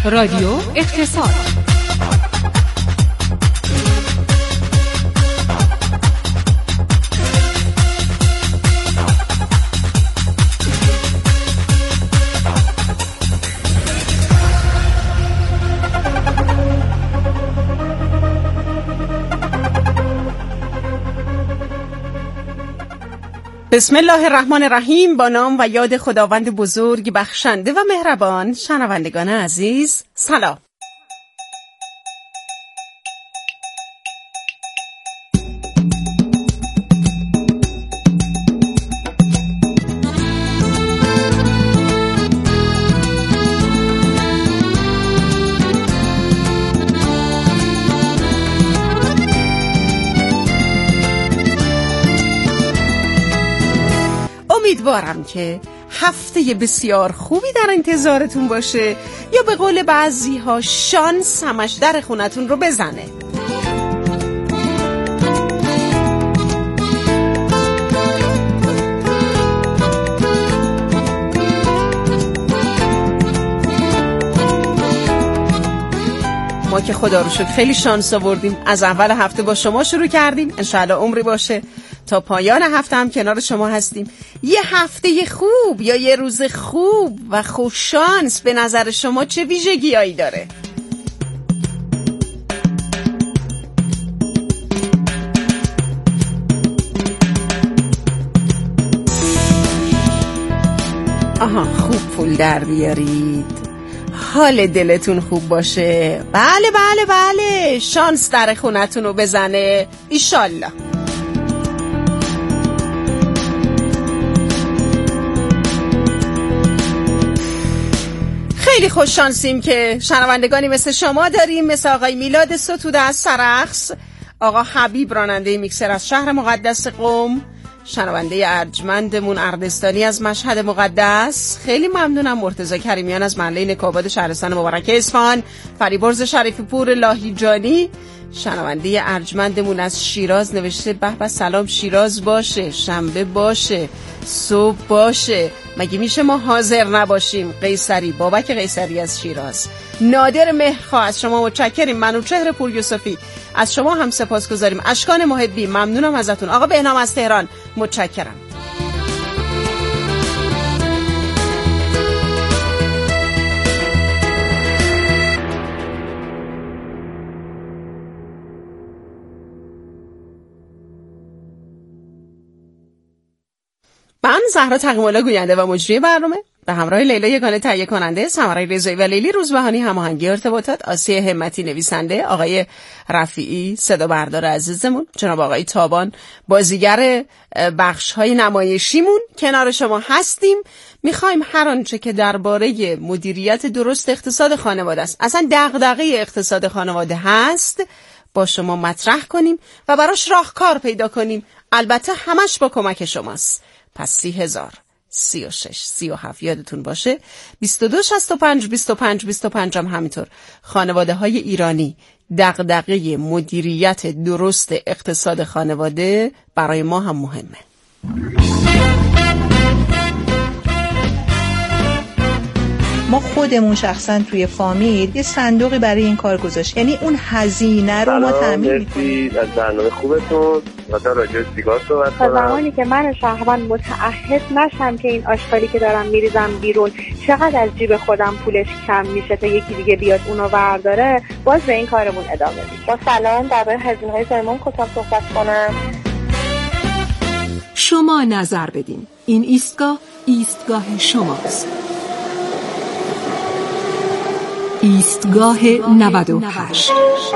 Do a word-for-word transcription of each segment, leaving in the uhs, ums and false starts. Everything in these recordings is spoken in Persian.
رادیو اقتصاد. بسم الله الرحمن الرحیم. با نام و یاد خداوند بزرگ بخشنده و مهربان. شنوندگان عزیز سلام. امیدوارم که هفته بسیار خوبی در انتظارتون باشه، یا به قول بعضی ها شانس همش در خونتون رو بزنه. ما که خدا رو شکر خیلی شانس آوردیم، از اول هفته با شما شروع کردیم، انشاءالله عمری باشه تا پایان هفته هم کنار شما هستیم. یه هفته خوب یا یه روز خوب و خوششانس به نظر شما چه ویژگی‌هایی داره؟ آها، خوب پول در بیارید، حال دلتون خوب باشه، بله بله بله، شانس در خونتون رو بزنه ایشالله. خیلی خوش شانسیم که شنوندگانی مثل شما داریم، مثل آقای میلاد ستوده از سرخس، آقا حبیب راننده میکسر از شهر مقدس قم، شنونده ارجمندمون اردستانی از مشهد مقدس، خیلی ممنونم، مرتضی کریمیان از محله نکاباد شهرستان مبارک اصفهان، فریبرز شریفی پور لاهیجانی، شنونده ارجمندمون از شیراز نوشته به به سلام شیراز باشه، شنبه باشه، صبح باشه، مگه میشه ما حاضر نباشیم؟ قیصری، بابک قیصری از شیراز. نادر مهرخواه از شما متشکریم. منوچهر پور یوسفی از شما هم سپاسگزاریم. اشکان محبی ممنونم ازتون. آقا بهنام از تهران متشکرم. من زهرا تقی‌مولا گوینده و مجری برنامه به همراه لیلا یگانه تهیه کننده، سمرای رضایی و لیلی روزبهانی هماهنگی ارتباطات، آسیه همتی نویسنده، آقای رفیعی صدا بردار عزیزمون، جناب آقای تابان بازیگر بخش‌های نمایشیمون کنار شما هستیم. میخوایم هر آنچه که درباره مدیریت درست اقتصاد خانواده است، اصلا دغدغه اقتصاد خانواده هست، با شما مطرح کنیم و براش راهکار پیدا کنیم. البته همش با کمک شماست. پس سی هزار سی و شش سی و هفت یادتون باشه، بیست و دو شصت و پنج بیست و پنج بیست و پنج هم همینطور. خانواده های ایرانی دغدغه مدیریت درست اقتصاد خانواده برای ما هم مهمه. ما خودمون شخصا توی فامیل یه صندوقی برای این کار گذاشت، یعنی اون هزینه رو ما تامین می‌کنیم. از برنامه خوبتون مثلا راجع به سیگار صحبت کنم. زمانی که من شهروند متعهد نشم که این آشغالی که دارم میریزم بیرون چقدر از جیب خودم پولش کم میشه تا یکی دیگه بیاد اونو برداره، باز به این کارمون ادامه میدیم. با سلام درباره هزینه‌های زایمان کوتاه صحبت کنم. شما نظر بدین. این ایستگاه ایستگاه شماست. ایستگاه نود و هشت.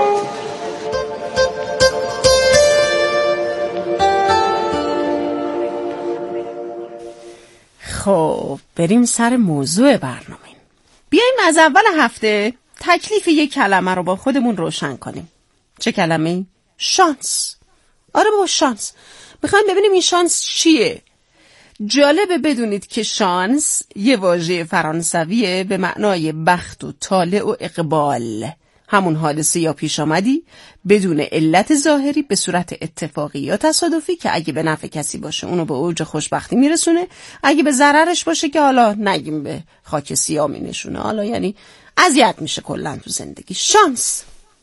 خب بریم سر موضوع برنامه. بیایم از اول هفته تکلیف یک کلمه رو با خودمون روشن کنیم. چه کلمه‌ای؟ شانس. آره بابا شانس. میخوایم ببینیم این شانس چیه؟ جالبه بدونید که شانس یه واژه فرانسویه به معنای بخت و طالع و اقبال. همون حادثه یا پیش آمدی بدون علت ظاهری به صورت اتفاقی یا تصادفی که اگه به نفع کسی باشه اونو به اوج خوشبختی میرسونه، اگه به ضررش باشه که حالا نگیم به خاک سیاه می نشونه، حالا یعنی اذیت میشه کلا تو زندگی. شانس.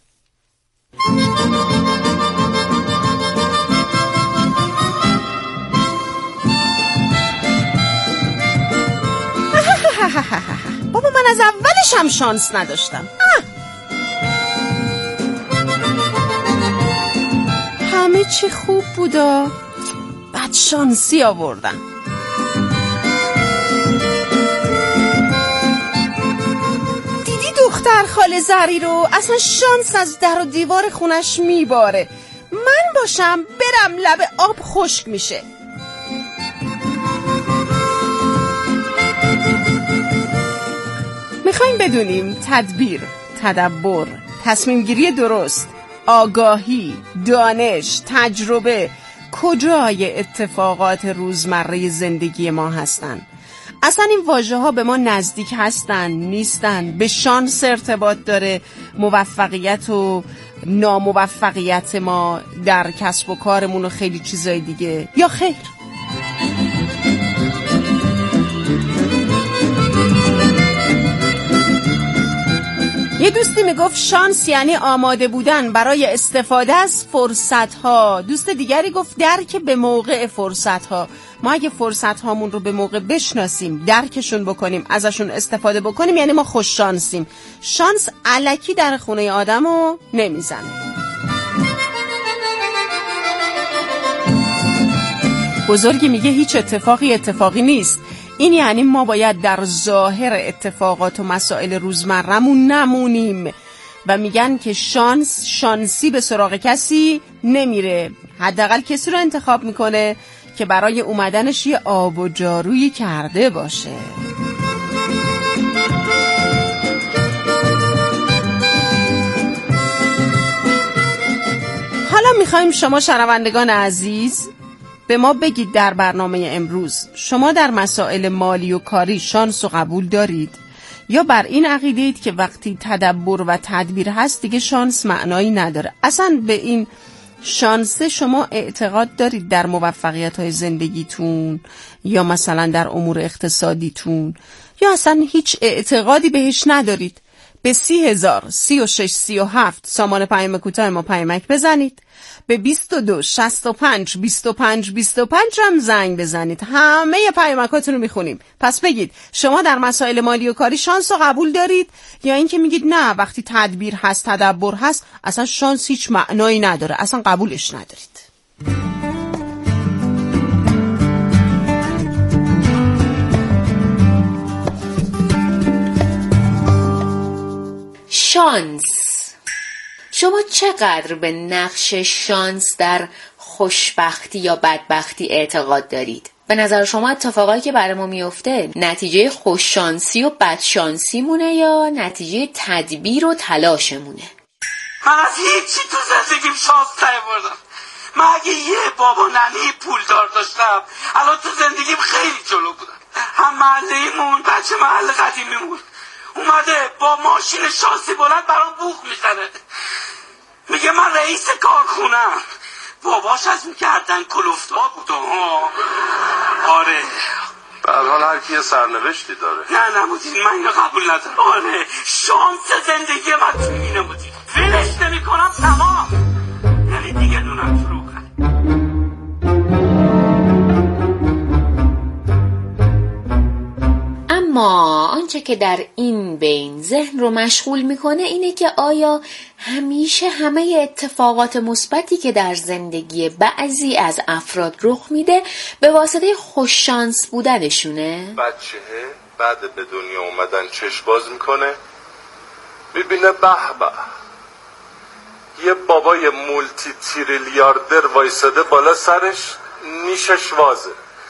بابا من از اولش هم شانس نداشتم. همه چی خوب بودا، بعد شانسی آوردم. دیدی دختر خاله زری رو؟ اصلا شانس از در و دیوار خونش میباره. من باشم برم لب آب خشک میشه. میخوایم بدونیم تدبیر، تدبر، تصمیم گیری درست، آگاهی، دانش، تجربه کجای اتفاقات روزمره زندگی ما هستن؟ اصلا این واژه ها به ما نزدیک هستن نیستن؟ به شانس ارتباط داره موفقیت و ناموفقیت ما در کسب و کارمون و خیلی چیزای دیگه، یا خیر؟ یه دوستی میگفت شانس یعنی آماده بودن برای استفاده از فرصت‌ها. دوست دیگری گفت درک به موقع فرصت‌ها. ما اگه فرصت‌هامون رو به موقع بشناسیم، درکشون بکنیم، ازشون استفاده بکنیم، یعنی ما خوش شانسیم. شانس الکی در خونه آدمو نمیزنه. بزرگی میگه هیچ اتفاقی اتفاقی نیست. این یعنی ما باید در ظاهر اتفاقات و مسائل روزمرمون نمونیم و میگن که شانس شانسی به سراغ کسی نمیره، حداقل کسی رو انتخاب میکنه که برای اومدنش یه آب و جارویی کرده باشه. حالا میخوایم شما شنوندگان عزیز به ما بگید در برنامه امروز شما در مسائل مالی و کاری شانس و قبول دارید یا بر این عقیده اید که وقتی تدبر و تدبیر هست دیگه شانس معنایی نداره؟ اصلا به این شانس شما اعتقاد دارید در موفقیت‌های زندگیتون یا مثلا در امور اقتصادیتون، یا اصلا هیچ اعتقادی بهش ندارید؟ به سی هزار سی و شش سی و هفت سامان پیام کوتاه ما پیامک بزنید، به بیست و دو شصت و پنج بیست و پنج بیست و پنج هم زنگ بزنید. همه پیامکاتون رو میخونیم. پس بگید شما در مسائل مالی و کاری شانس رو قبول دارید یا اینکه میگید نه وقتی تدبیر هست تدبر هست اصلا شانس هیچ معنایی نداره، اصلا قبولش ندارید. شانس. شما چقدر به نقش شانس در خوشبختی یا بدبختی اعتقاد دارید؟ به نظر شما اتفاقایی که برای ما میفته نتیجه خوششانسی و بدشانسی مونه یا نتیجه تدبیر و تلاشمونه؟ من از هیچی تو زندگیم شانس نیاوردم. من اگه یه بابا ننی پولدار داشتم الان تو زندگیم خیلی جلو بودم. هم محله‌ایمون بچه محل قدیمیمون اومده با ماشین شانسی بلند برام بوق میزنه، میگه من رئیس کارخونم. باباش از اون گردن کلفتا بود. ها آره، به هر حال هر کی یه سرنوشتی داره. نه نمودین، من اینو قبول ندارم. آره شانس زندگی من تو اینه بودی. فیلش نمی کنم تمام، یعنی دیگه نونم فروغه. اما آنچه که در این بین ذهن رو مشغول میکنه اینه که آیا همیشه همه اتفاقات مثبتی که در زندگی بعضی از افراد رخ میده به واسطه خوششانس بودنشونه؟ بچه بعد به دنیا اومدن چشم باز میکنه میبینه به به یه بابای مولتی تریلیاردر وایساده بالا سرش، نیشش وازه.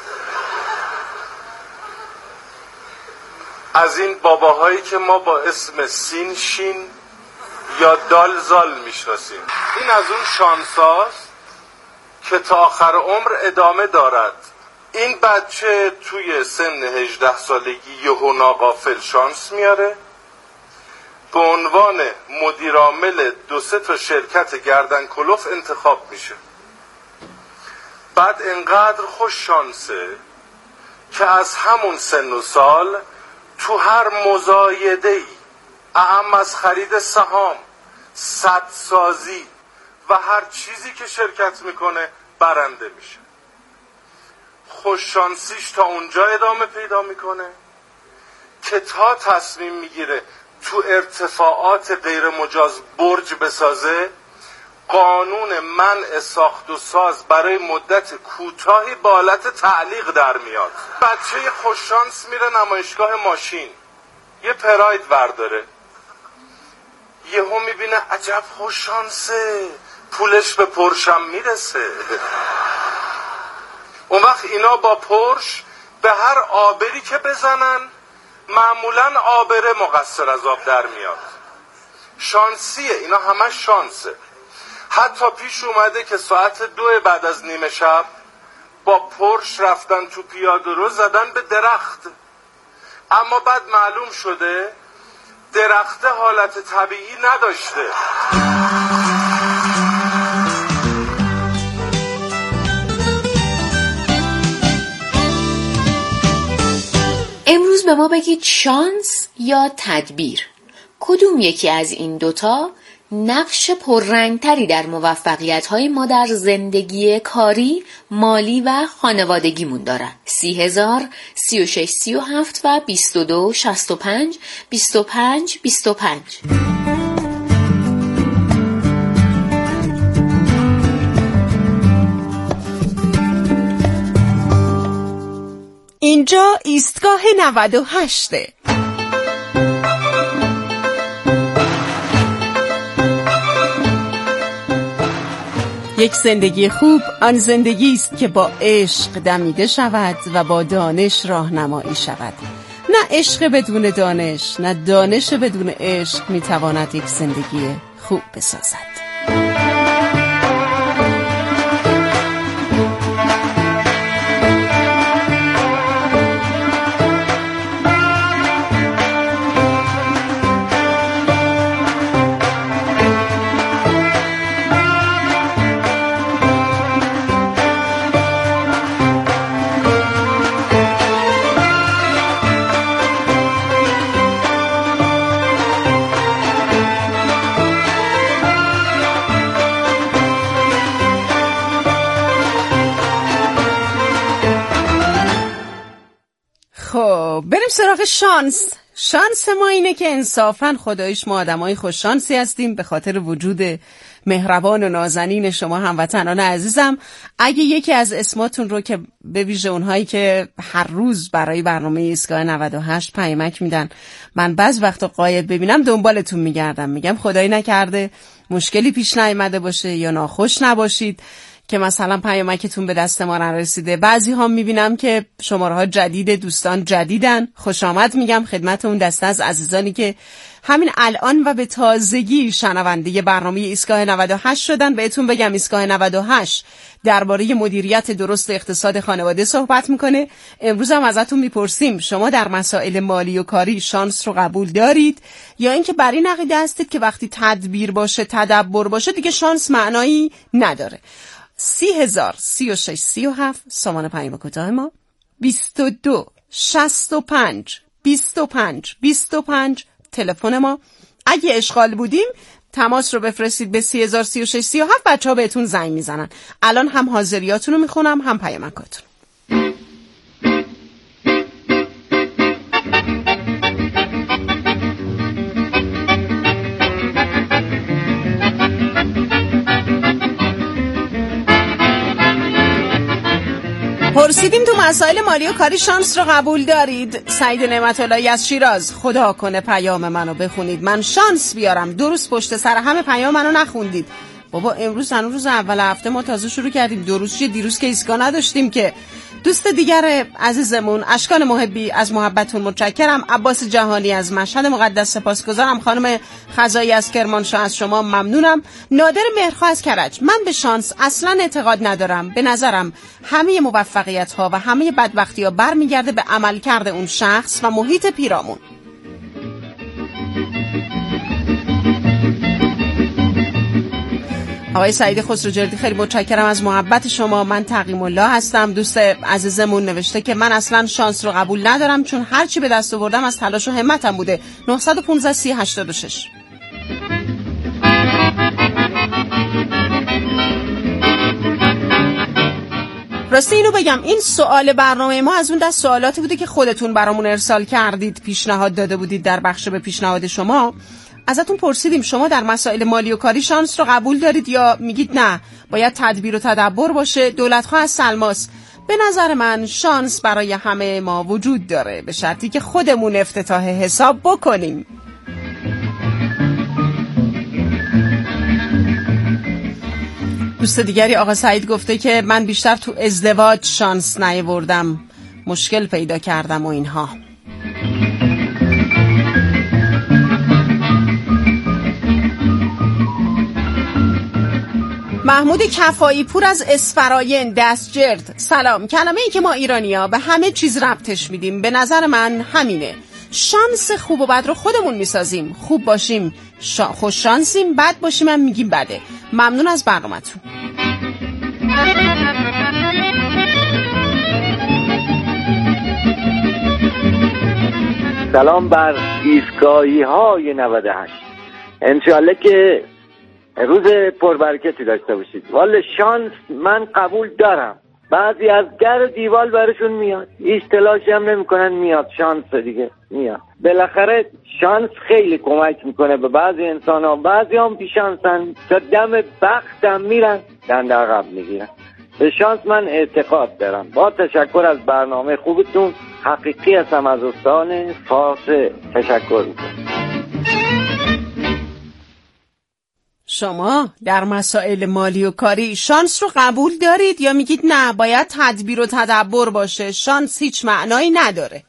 از این باباهایی که ما با اسم سین شین یا دال زال میشناسیم. این از اون شانساست که تا آخر عمر ادامه دارد. این بچه توی سن هجده سالگی یهو ناغافل شانس میاره، به عنوان مدیرعامل دو سه تا شرکت گردن کلوف انتخاب میشه. بعد انقدر خوش شانسه که از همون سن و سال تو هر مزایده‌ای، اهم از خرید سهام، سدسازی و هر چیزی که شرکت میکنه برنده میشه. خوششانسیش تا اونجا ادامه پیدا میکنه که تا تصمیم میگیره تو ارتفاعات غیر مجاز برج بسازه، قانون منع ساخت و ساز برای مدت کوتاهی با حالت تعلیق در میاد. بچه خوششانس میره نمایشگاه ماشین، یه پراید ورداره، یهو میبینه عجب خوششانسه، پولش به پرشم میرسه. اون وقت اینا با پرش به هر آبری که بزنن معمولا آبره مقصر از آب در میاد. شانسیه، اینا همش شانسه. حتی پیش اومده که ساعت دو بعد از نیمه شب با پرش رفتن تو پیاده رو زدن به درخت، اما بعد معلوم شده درخت حالت طبیعی نداشته. امروز به ما بگید شانس یا تدبیر، کدوم یکی از این دوتا نقش پررنگتری در موفقیت‌های ما در زندگی کاری، مالی و خانوادگیمون دارن؟ سی هزار، سی و شش، سی و هفت و بیست و دو، شصت و پنج، بیست و پنج، بیست و پنج. اینجا ایستگاه نود و هشته. یک زندگی خوب آن زندگی است که با عشق دمیده شود و با دانش راهنمایی شود. نه عشق بدون دانش، نه دانش بدون عشق میتواند یک زندگی خوب بسازد. خب بریم سراغ شانس. شانس ما اینه که انصافاً خدایش ما آدمای خوش شانسی هستیم به خاطر وجود مهربان و نازنین شما هموطنان عزیزم. اگه یکی از اسماتون رو که به ویژه اونهایی که هر روز برای برنامه ایستگاه نود و هشت پیامک میدن من بعض وقتا غایب ببینم دنبالتون میگردم، میگم خدایی نکرده مشکلی پیش نیامده باشه یا ناخوش نباشید که مثلا پیامکتون به دست ما نرسیده. بعضی ها میبینم که شماره ها جدید، دوستان جدیدن، خوش آمد میگم خدمت اون دسته از عزیزانی که همین الان و به تازگی شنونده برنامه ایستگاه نود و هشت شدن. بهتون بگم ایستگاه نود و هشت درباره مدیریت درست اقتصاد خانواده صحبت میکنه. امروز هم ازتون میپرسیم شما در مسائل مالی و کاری شانس رو قبول دارید یا اینکه بر این عقیده هستید که وقتی تدبیر باشه، تدبر باشه، دیگه شانس معنایی نداره؟ سی هزار، سی و شش، سی و هفت سامان پیام کوتاه ما، بیست و دو، شصت و پنج، بیست و پنج، بیست و پنج تلفن ما. اگه اشغال بودیم تماس رو بفرستید به سی هزار، سی و شش، سی و هفت، بچه ها بهتون زنگ میزنن. الان هم حاضریاتون رو میخونم هم پیامکاتون. پرسیدیم تو مسائل مالی و کاری شانس رو قبول دارید؟ سعید نعمت اللهی از شیراز: خدا کنه پیام منو بخونید من شانس بیارم. دو روز پشت سر همه پیام منو نخوندید. بابا امروز هنوز روز اول هفته ما تازه شروع کردیم، دو روز چیه، دیروز که ایستگاه نداشتیم که. دوست دیگر عزیزمون اشکان محبی از محبتون متشکرم. عباس جهانی از مشهد مقدس سپاسگزارم. خانم خزایی از کرمانشاه از شما ممنونم. نادر مهرخواه از کرج: من به شانس اصلا اعتقاد ندارم. به نظرم همه موفقیت ها و همه بدبختی ها برمیگرده به عملکرد اون شخص و محیط پیرامون. آقای سعید خسروجردی خیلی متشکرم از محبت شما. من تقیم الله هستم. دوست عزیزمون نوشته که من اصلا شانس رو قبول ندارم چون هر چی به دست آوردم از تلاش و همتم بوده. نه یک پنج سی هشتاد و شش. راستی اینو بگم، این سوال برنامه ما از اون دست سوالاتی بوده که خودتون برامون ارسال کردید، پیشنهاد داده بودید در بخش به پیشنهاد شما. ازتون پرسیدیم شما در مسائل مالی و کاری شانس رو قبول دارید یا میگید نه باید تدبیر و تدبر باشه؟ دولت‌خواه از سلماس: به نظر من شانس برای همه ما وجود داره به شرطی که خودمون افتتاح حساب بکنیم. دوست دیگری آقا سعید گفته که من بیشتر تو ازدواج شانس نیاوردم، مشکل پیدا کردم و اینها. محمود کفایی پور از اسفراین دستجرد: سلام. کلمه ای که ما ایرانی‌ها به همه چیز ربطش میدیم به نظر من همینه. شانس خوب و بد رو خودمون میسازیم. خوب باشیم شا... خوش شانسیم، بد باشیم هم میگیم بده. ممنون از برنامه‌تون. سلام بر ایستگاهی های نود و هشت. انشالله که روز پربرکتی داشته باشید. والا شانس من قبول دارم، بعضی از در دیوال برشون میاد، هیچ تلاشی هم نمیکنن، میاد شانس دیگه میاد. بالاخره شانس خیلی کمک میکنه به بعضی انسان ها. بعضی هم بی شانسن تا دم بخت هم میرن دند عقب میگیرن. به شانس من اعتقاد دارم. با تشکر از برنامه خوبتون. حقیقی هستم از استان فارس تشکر میکنم. شما در مسائل مالی و کاری شانس رو قبول دارید یا میگید نه باید تدبیر و تدبر باشه، شانس هیچ معنایی نداره؟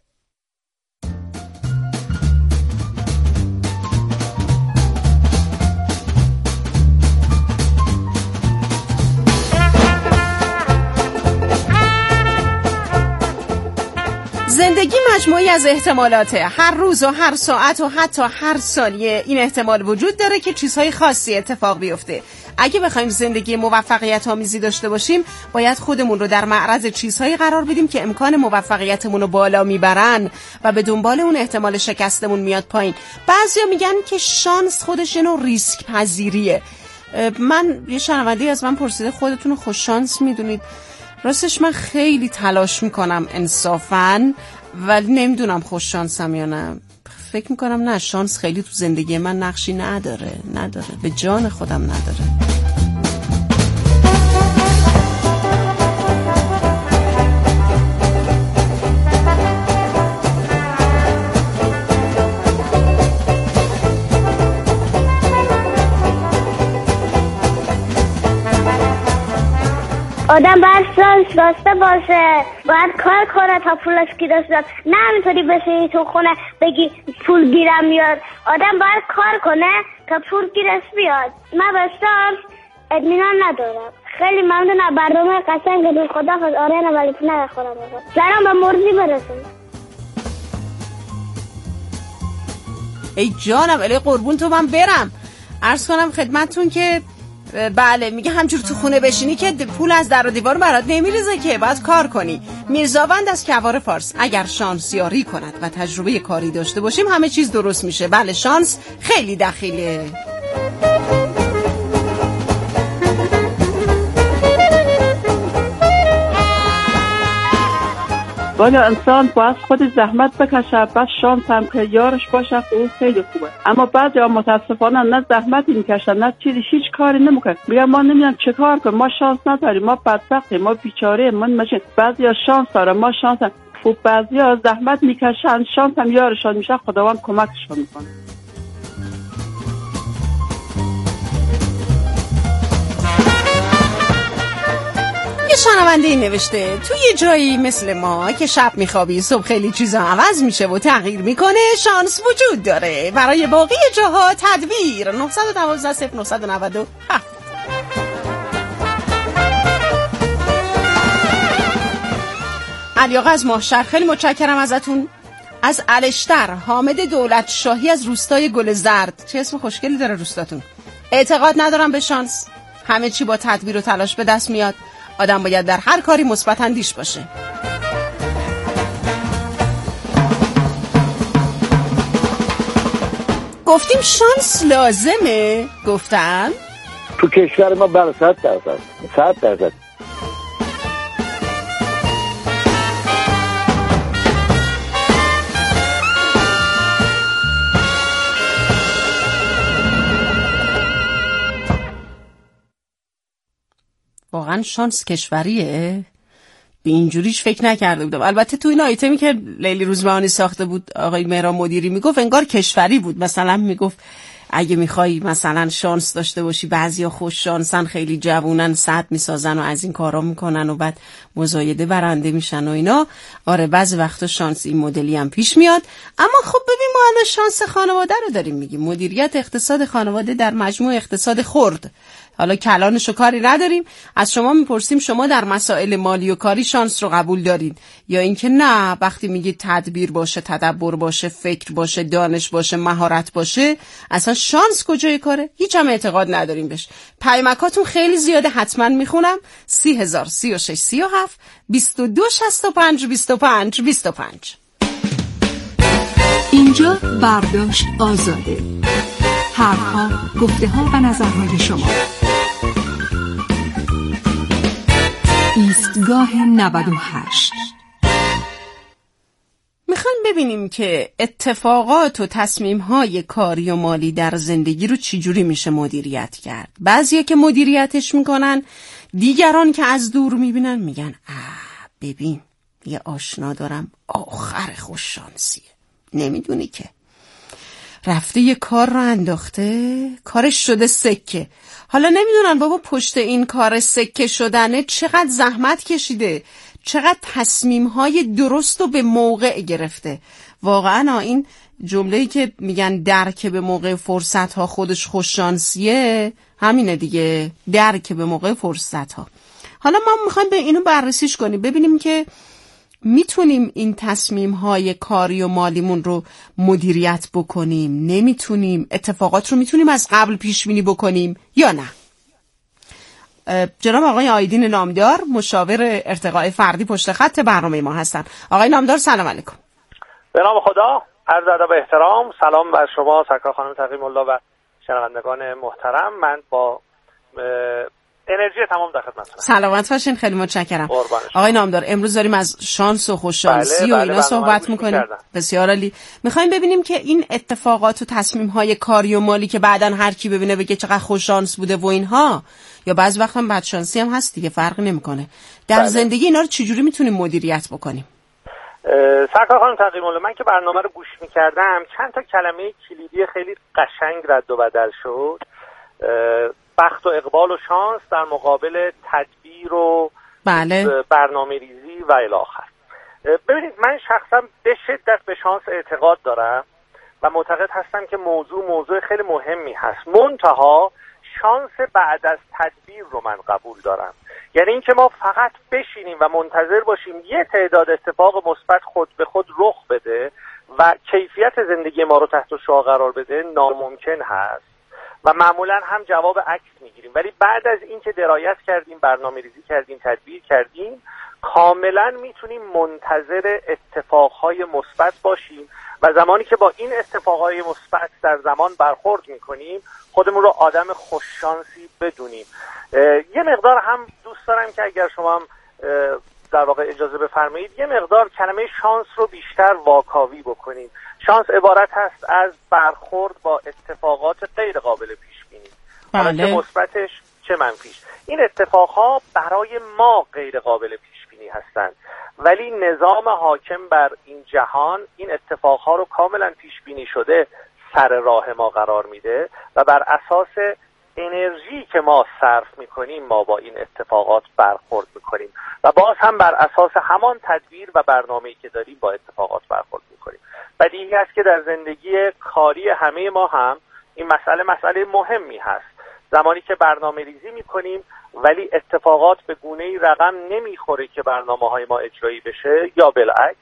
زندگی مجموعی از احتمالاته. هر روز و هر ساعت و حتی هر ثانیه این احتمال وجود داره که چیزهای خاصی اتفاق بیفته. اگه بخوایم زندگی موفقیت آمیزی داشته باشیم باید خودمون رو در معرض چیزهایی قرار بدیم که امکان موفقیتمون رو بالا میبرن و به دنبال اون احتمال شکستمون میاد پایین. بعضیا میگن که شانس خودش یه نوع ریسک پذیریه. من یه شنونده از من پرسیده خودتون رو خوش شانس میدونید؟ راستش من خیلی تلاش میکنم انصافاً، ولی نمیدونم خوش شانسم یا نه. فکر میکنم نه، شانس خیلی تو زندگی من نقشی نداره نداره به جان خودم نداره. آدم باید شانس داشته باشه، باید کار کنه تا پولش گیرش بیاد. نه همینطوری بشینی تو خونه بگی پول گیرم میاد. آدم باید کار کنه تا پول گیرش بیاد. من به شانس اطمینان ندارم. خیلی ممنونم برنامه قشنگ دو خدا خود آره ولی نه خودم میگم سلام به مرزی برسون. ای جانم الی قربون تو من برم. عرض کنم خدمتتون که بله میگه همجور تو خونه بشینی که پول از در و دیوار برات نمیریزه که باید کار کنی. میرزاوند از کوار فارس: اگر شانس یاری کند و تجربه کاری داشته باشیم همه چیز درست میشه. بله شانس خیلی دخیله. ولی انسان باید خود زحمت بکشه، بعد شانس هم که یارش باشه او خیلی خوبه. اما بعضی ها متاسفانه نه زحمتی میکشن نه چیزی، هیچ کاری نمیکنن. میگن ما نمیدونم چه کار کنیم، ما شانس نداریم، ما بدبختیم، ما بیچاره من ماشین. بعضی ها شانس داره، ما شانس هم. خب بعضی ها زحمت میکشن، شانس هم یارشان میشه، خداوند کمکشون میکنه. شنونده این نوشته تو یه جایی مثل ما که شب میخوابی صبح خیلی چیزا عوض میشه و تغییر میکنه، شانس وجود داره. برای باقی جاها تدبیر. نه یک دو صفر نه نه هفت. علیاقا از ماهشهر خیلی متشکرم ازتون. از الشتر حامد دولت شاهی از روستای گل زرد. چه اسم خوشگلی داره روستاتون. اعتقاد ندارم به شانس. همه چی با تدبیر و تلاش به دست میاد. آدم باید در هر کاری مثبت اندیش باشه. گفتیم شانس لازمه؟ گفتم تو کشور ما بر صد درصد صد درصد. واقعا شانس کشوریه؟ به اینجوریش فکر نکرده بودم. البته تو این آیتمی که لیلی روزبهانی ساخته بود آقای مهران مدیری میگفت انگار کشوری بود. مثلا میگفت اگه میخوای مثلا شانس داشته باشی، بعضیا خوش شانسن، خیلی جوونن، سد میسازن و از این کارا میکنن و بعد مزایده برنده میشن و اینا. آره بعضی وقتا شانس این مدلی هم پیش میاد. اما خب ببین ما الان شانس خانواده رو داریم میگیم، مدیریت اقتصاد خانواده در مجموع اقتصاد خرد. حالا کلانشو کاری نداریم. از شما میپرسیم شما در مسائل مالی و کاری شانس رو قبول دارین یا اینکه نه وقتی میگید تدبیر باشه، تدبر باشه، فکر باشه، دانش باشه، مهارت باشه، اصلا شانس کجای کاره؟ هیچ هم اعتقاد نداریم بهش. پیامکاتون خیلی زیاده، حتما میخونم. سی هزار سی و شش سی و هفت بیست و دو شصت و پنج بیست و پنج بیست و پنج. اینجا برداشت آزاده. حرفها، گفته ها و نظرهای شما. ایستگاه نود و هشت. میخوایم ببینیم که اتفاقات و تصمیم‌های کاری و مالی در زندگی رو چجوری میشه مدیریت کرد. بعضیا که مدیریتش میکنن، دیگران که از دور میبینن میگن آه ببین یه آشنا دارم آخر خوش شانسیه. نمیدونی که رفته یه کار رو انداخته، کارش شده سکه. حالا نمیدونن بابا پشت این کار سکه شدنه چقدر زحمت کشیده، چقدر تصمیم‌های درست و به موقع گرفته. واقعا این جمله‌ای که میگن درک به موقع فرصت‌ها خودش خوش شانسیه، همینه دیگه، درک به موقع فرصت‌ها. حالا ما میخوایم به اینو بررسیش کنیم، ببینیم که میتونیم این تصمیم‌های کاری و مالیمون رو مدیریت بکنیم، نمیتونیم، اتفاقات رو میتونیم از قبل پیش بینی بکنیم یا نه. جناب آقای آیدین نامدار، مشاور ارتقاء فردی پشت خط برنامه ما هستن. آقای نامدار سلام علیکم. به نام خدا، عرض ادب و احترام، سلام بر شما سرکار خانم تقیم الله و شنوندگان محترم. من با انرژی تمام در خدمتتونم. سلامت باشین، خیلی متشکرم. آقای نامدار، امروز داریم از شانس و خوششانسی بله، و اینا بله، صحبت میکنیم. بسیار عالی. میخوایم ببینیم که این اتفاقات و تصمیم‌های کاری و مالی که بعداً هر کی ببینه بگه چقدر خوششانس بوده و اینها، یا بعضی وقت هم بدشانسی هم هست دیگه، فرقی نمیکنه. در بله. زندگی اینا رو چجوری میتونیم مدیریت بکنیم؟ سرکار خانم تقیم الله، من که برنامه رو گوش میکردم چند تا کلمه کلیدی خیلی قشنگ رد و بدل شد. بخت و اقبال و شانس در مقابل تدبیر و بله. برنامه ریزی و الی آخر. ببینید من شخصا به شدت به شانس اعتقاد دارم و معتقد هستم که موضوع موضوع خیلی مهمی هست. منتها شانس بعد از تدبیر رو من قبول دارم. یعنی اینکه ما فقط بشینیم و منتظر باشیم یه تعداد اتفاق مثبت خود به خود رخ بده و کیفیت زندگی ما رو تحت شعاع قرار بده ناممکن هست و معمولا هم جواب عکس میگیریم. ولی بعد از اینکه درایت کردیم، برنامه ریزی کردیم، تدبیر کردیم، کاملا میتونیم منتظر اتفاقهای مثبت باشیم و زمانی که با این اتفاقهای مثبت در زمان برخورد میکنیم خودمون رو آدم خوششانسی بدونیم. یه مقدار هم دوست دارم که اگر شما هم در واقع اجازه بفرمایید یه مقدار کلمه شانس رو بیشتر واکاوی بکنیم. شانس عبارت هست از برخورد با اتفاقات غیر قابل پیش بینی، حالا چه مثبتش چه منفیش. این اتفاقها برای ما غیر قابل پیش بینی هستند، ولی نظام حاکم بر این جهان این اتفاقها رو کاملا پیش بینی شده سر راه ما قرار میده و بر اساس انرژی که ما صرف میکنیم ما با این اتفاقات برخورد میکنیم و باز هم بر اساس همان تدبیر و برنامه‌ای که داریم با اتفاقات برخورد میکنیم. بدیهی است که در زندگی کاری همه ما هم این مسئله مسئله مهمی هست. زمانی که برنامه ریزی میکنیم ولی اتفاقات به گونه‌ای رقم نمیخوره که برنامه‌های ما اجرایی بشه، یا بالعکس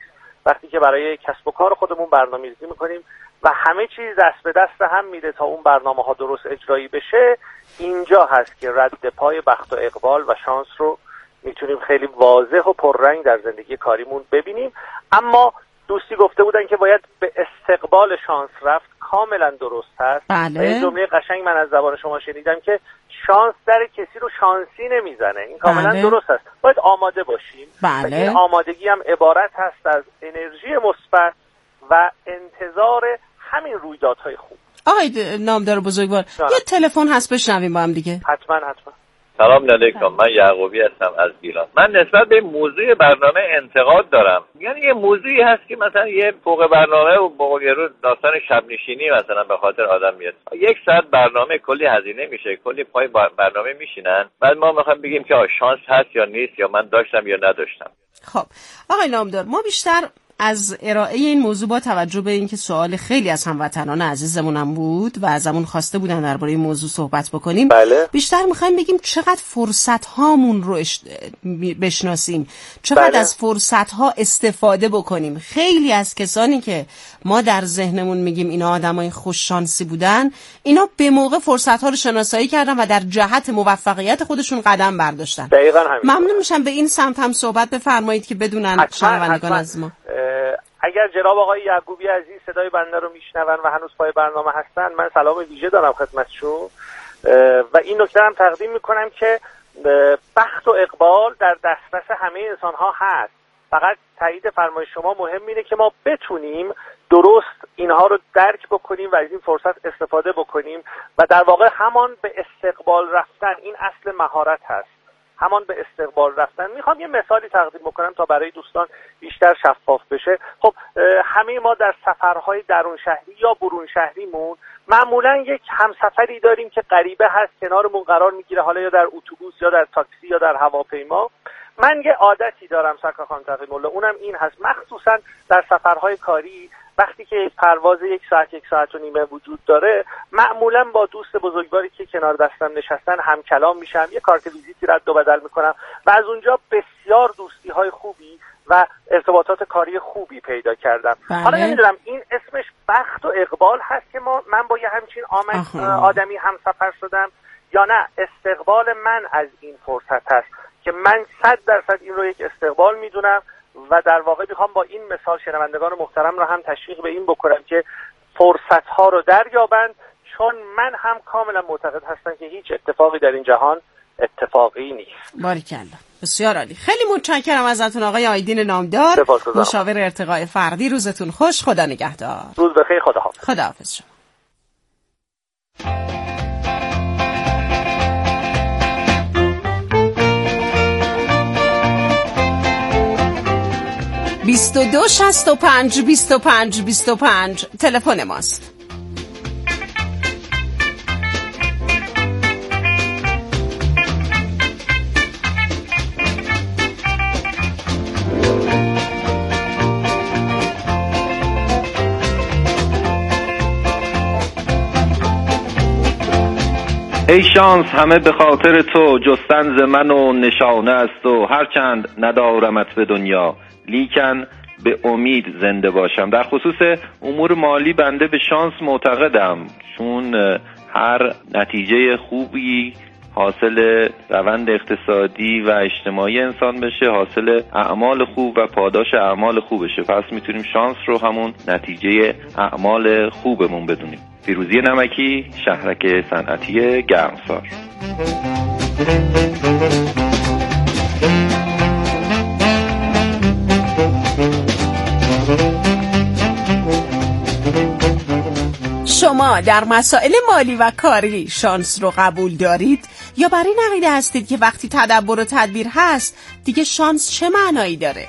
وقتی که برای کسب و کار خودمون برنامه‌ریزی میکنیم و همه چیز دست به دست هم میره تا اون برنامه ها درست اجرایی بشه، اینجا هست که رد پای بخت و اقبال و شانس رو میتونیم خیلی واضح و پررنگ در زندگی کاریمون ببینیم. اما دوستی گفته بودن که باید به استقبال شانس رفت، کاملا درست هست. بله. و این جمله قشنگ من از زبان شما شنیدم که شانس در کسی رو شانسی نمیزنه. این کاملا بله. درست هست. باید آماده باشیم. بله. و این آمادگی هم عبارت هست از انرژی مثبت و انتظار همین رویدادهای خوب. آقای نامدار بزرگوار، یه تلفن هست بشنویم با هم دیگه. حتما حتما. سلام علیکم، من یعقوبی هستم از گیلان. من نسبت به موضوع برنامه انتقاد دارم. یعنی یه موضوعی هست که مثلا یه فوق برنامه و با یه روز داستان شب نشینی مثلا به خاطر آدم میاد. یک ساعت برنامه کلی هزینه میشه، کلی پای برنامه میشینن. بعد ما میخوایم بگیم که شانس هست یا نیست، یا من داشتم یا نداشتم. خب آقای نامدار، ما بیشتر از ارائه این موضوع با توجه به اینکه سوال خیلی از هموطنان عزیزمون هم بود و ازمون خواسته بودن درباره این موضوع صحبت بکنیم، بله. بیشتر میخوایم بگیم چقدر فرصت هامون رو بشناسیم، چقدر بله. از فرصت ها استفاده بکنیم. خیلی از کسانی که ما در ذهنمون میگیم اینا آدمای خوش شانسی بودن، اینا به موقع فرصت ها رو شناسایی کردن و در جهت موفقیت خودشون قدم برداشتن. دقیقاً همین. ممنون میشم به این سمت هم صحبت بفرمایید که بدونن شنوندگان از ما. اگر جناب آقای یعقوبی عزیز صدای بنده رو میشنون و هنوز پای برنامه هستن، من سلام ویژه دارم خدمتشون و این نکته هم تقدیم میکنم که بخت و اقبال در دسترس همه انسان ها هست. فقط تایید فرمایش شما مهم اینه که ما بتونیم درست اینها رو درک بکنیم و از این فرصت استفاده بکنیم و در واقع همان به استقبال رفتن، این اصل مهارت هست. همان به استقبال رفتن. میخوام یه مثالی تقدیم بکنم تا برای دوستان بیشتر شفاف بشه. خب همه ما در سفرهای درون شهری یا برون شهریمون معمولا یک همسفری داریم که غریبه هست، کنارمون قرار میگیره، حالا یا در اتوبوس یا در تاکسی یا در هواپیما. من یه عادتی دارم سرکار خانم تقیم الله، اونم این هست، مخصوصا در سفرهای کاری وقتی که یک پرواز یک ساعت یک ساعت و نیمه وجود داره، معمولا با دوست بزرگواری که کنار دستم نشستن هم کلام میشم، یه کارت ویزیتی رد و بدل میکنم و از اونجا بسیار دوستی های خوبی و ارتباطات کاری خوبی پیدا کردم. بله. حالا نمیدونم این اسمش بخت و اقبال هست که ما من با یه همچین آمد آدمی هم سفر شدم، یا نه استقبال من از این فرصت هست که من صد درصد این رو یک استقبال میدونم و در واقع میخوام با این مثال شنوندگان محترم رو هم تشویق به این بکنم که فرصت ها رو دریابند، چون من هم کاملا معتقد هستم که هیچ اتفاقی در این جهان اتفاقی نیست. باریکلا، بسیار عالی. خیلی متشکرم ازتون آقای آیدین نامدار، مشاور ارتقاء فردی. روزتون خوش، خدا نگهدار. روز بخیر، خدا حافظ. خدا حافظ شما. بیست و دو شصت و پنج بیست و پنج بیست و پنج تلفن ماست. ای شانس همه به خاطر تو، جستن ز من و نشانه است و هرچند ندارمت به دنیا، لیکن به امید زنده باشم. در خصوص امور مالی بنده به شانس معتقدم، چون هر نتیجه خوبی حاصل روند اقتصادی و اجتماعی انسان بشه، حاصل اعمال خوب و پاداش اعمال خوبشه. پس میتونیم شانس رو همون نتیجه اعمال خوبمون بدونیم. فیروزی نمکی، شهرک صنعتی گرمسار. شما در مسائل مالی و کاری شانس رو قبول دارید یا بر این عقیده هستید که وقتی تدبر و تدبیر هست دیگه شانس چه معنایی داره؟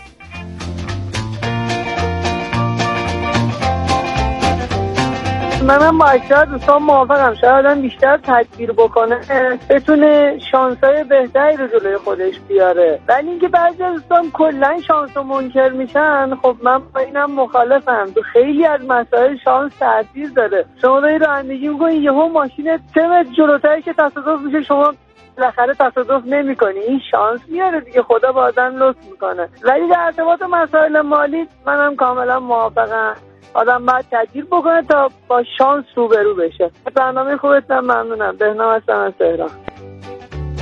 منم با اکثر دوستان موافقم. شاید آدم بیشتر تدبیر بکنه بتونه شانسای بهتری رو جلوی خودش بیاره، ولی اینکه بعضی از دوستان کلا شانس رو منکر میشن، خب من با اینم مخالفم. تو خیلی از مسائل شانس تاثیر داره. شما داری رانندگی میکنی، یهو ماشین سه متر جلوتری که تصادف میشه، شما بالاخره تصادف نمی‌کنی، این شانس میاره دیگه، خدا با آدم لطف میکنه. ولی در ارتباط مسائل مالی منم کاملا موافقم، آدم باید تدبیر بکنه تا با شانس روبرو بشه. برنامه خوبتون ممنونم. بهنام هستم از تهران.